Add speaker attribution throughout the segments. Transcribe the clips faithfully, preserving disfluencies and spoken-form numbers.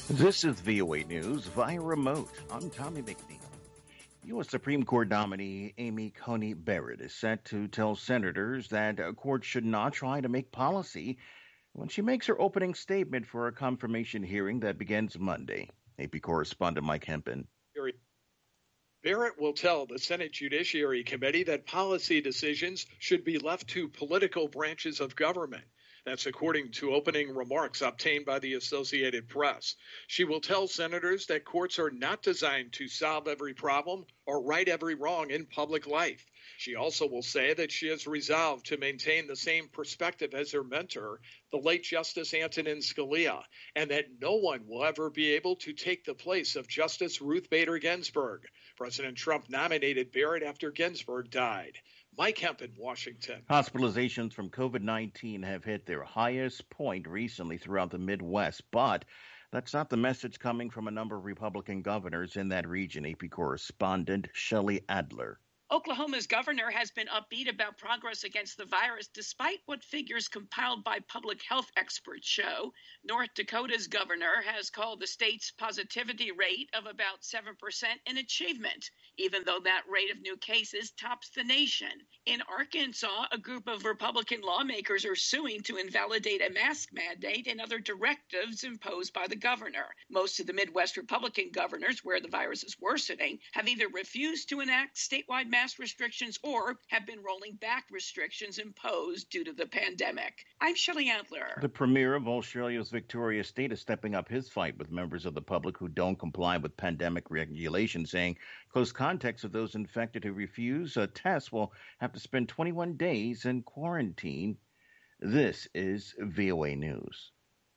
Speaker 1: This is V O A News via remote. I'm Tommy McNeil. U S. Supreme Court nominee Amy Coney Barrett is set to tell senators that a court should not try to make policy when she makes her opening statement for a confirmation hearing that begins Monday. A P correspondent Mike Hempen.
Speaker 2: Barrett will tell the Senate Judiciary Committee that policy decisions should be left to political branches of government. That's according to opening remarks obtained by the Associated Press. She will tell senators that courts are not designed to solve every problem or right every wrong in public life. She also will say that she has resolved to maintain the same perspective as her mentor, the late Justice Antonin Scalia, and that no one will ever be able to take the place of Justice Ruth Bader Ginsburg. President Trump nominated Barrett after Ginsburg died. Mike Hempen, Washington.
Speaker 1: Hospitalizations from COVID nineteen have hit their highest point recently throughout the Midwest, but that's not the message coming from a number of Republican governors in that region. A P correspondent Shelley Adler.
Speaker 3: Oklahoma's governor has been upbeat about progress against the virus, despite what figures compiled by public health experts show. North Dakota's governor has called the state's positivity rate of about seven percent an achievement, even though that rate of new cases tops the nation. In Arkansas, a group of Republican lawmakers are suing to invalidate a mask mandate and other directives imposed by the governor. Most of the Midwest Republican governors, where the virus is worsening, have either refused to enact statewide mask restrictions or have been rolling back restrictions imposed due to the pandemic. I'm Shelley Adler.
Speaker 1: The Premier of Australia's Victoria State is stepping up his fight with members of the public who don't comply with pandemic regulations, saying close contacts of those infected who refuse a test will have to spend twenty-one days in quarantine. This is V O A News.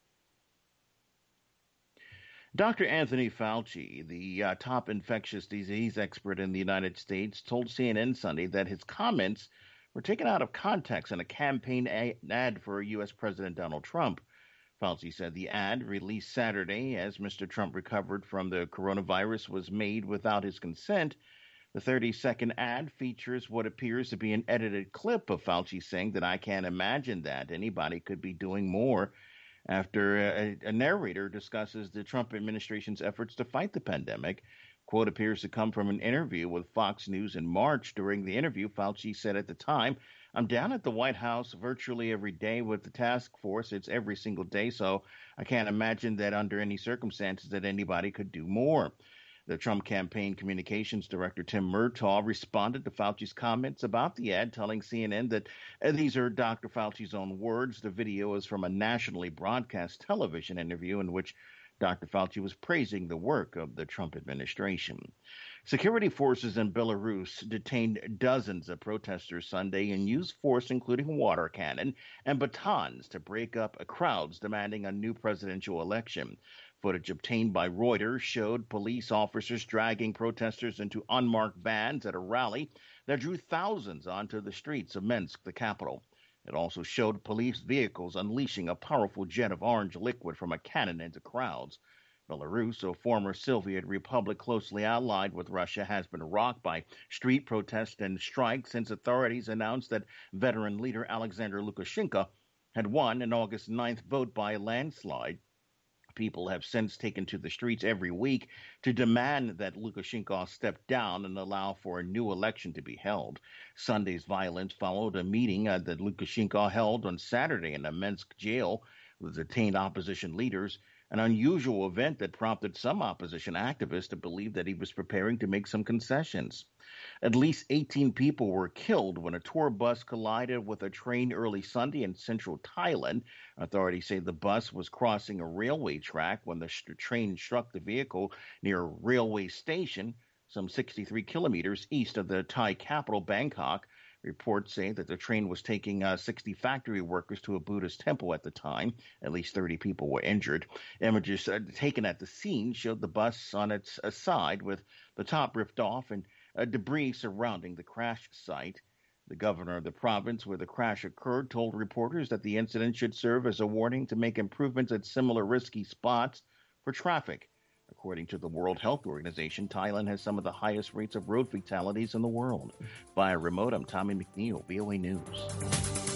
Speaker 1: Doctor Anthony Fauci, the uh, top infectious disease expert in the United States, told C N N Sunday that his comments were taken out of context in a campaign ad for U S. President Donald Trump. Fauci said the ad, released Saturday as Mister Trump recovered from the coronavirus, was made without his consent. The thirty-second ad features what appears to be an edited clip of Fauci saying that I can't imagine that anybody could be doing more, after a, a narrator discusses the Trump administration's efforts to fight the pandemic. Quote appears to come from an interview with Fox News in March. During the interview, Fauci said at the time, I'm down at the White House virtually every day with the task force. It's every single day, so I can't imagine that under any circumstances that anybody could do more. The Trump campaign communications director, Tim Murtaugh, responded to Fauci's comments about the ad, telling C N N that uh, these are Doctor Fauci's own words. The video is from a nationally broadcast television interview in which Doctor Fauci was praising the work of the Trump administration. Security forces in Belarus detained dozens of protesters Sunday and used force, including water cannon and batons, to break up crowds demanding a new presidential election. Footage obtained by Reuters showed police officers dragging protesters into unmarked vans at a rally that drew thousands onto the streets of Minsk, the capital. It also showed police vehicles unleashing a powerful jet of orange liquid from a cannon into crowds. Belarus, a former Soviet republic closely allied with Russia, has been rocked by street protests and strikes since authorities announced that veteran leader Alexander Lukashenko had won an August ninth vote by a landslide. People have since taken to the streets every week to demand that Lukashenko step down and allow for a new election to be held. Sunday's violence followed a meeting uh, that Lukashenko held on Saturday in a Minsk jail with detained opposition leaders, an unusual event that prompted some opposition activists to believe that he was preparing to make some concessions. At least eighteen people were killed when a tour bus collided with a train early Sunday in central Thailand. Authorities say the bus was crossing a railway track when the sh- train struck the vehicle near a railway station, some sixty-three kilometers east of the Thai capital, Bangkok. Reports say that the train was taking uh, sixty factory workers to a Buddhist temple at the time. At least thirty people were injured. Images uh, taken at the scene showed the bus on its uh, side with the top ripped off and uh, debris surrounding the crash site. The governor of the province where the crash occurred told reporters that the incident should serve as a warning to make improvements at similar risky spots for traffic. According to the World Health Organization, Thailand has some of the highest rates of road fatalities in the world. Via remote, I'm Tommy McNeil, V O A News.